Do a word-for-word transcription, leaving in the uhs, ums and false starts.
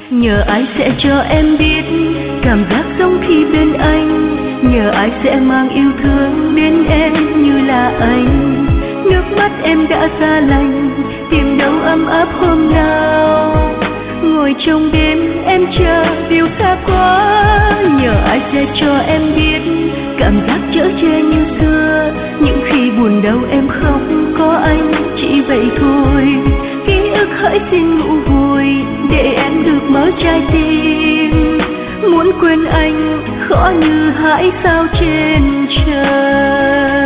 Nhờ ai sẽ cho em biết cảm giác giống khi bên anh. Nhờ ai sẽ mang yêu thương đến em như là anh. Nước mắt em đã xa lành, tìm đâu ấm áp hôm nào. Ngồi trong đêm em chờ điều xa quá. Nhờ ai sẽ cho em biết cảm giác chở che như xưa. Những khi buồn đau em khóc có anh, chỉ vậy thôi. Ký ức hỡi xin ngủ vùi để em được mở trái tim. Muốn quên anh khó như hải sao trên trời.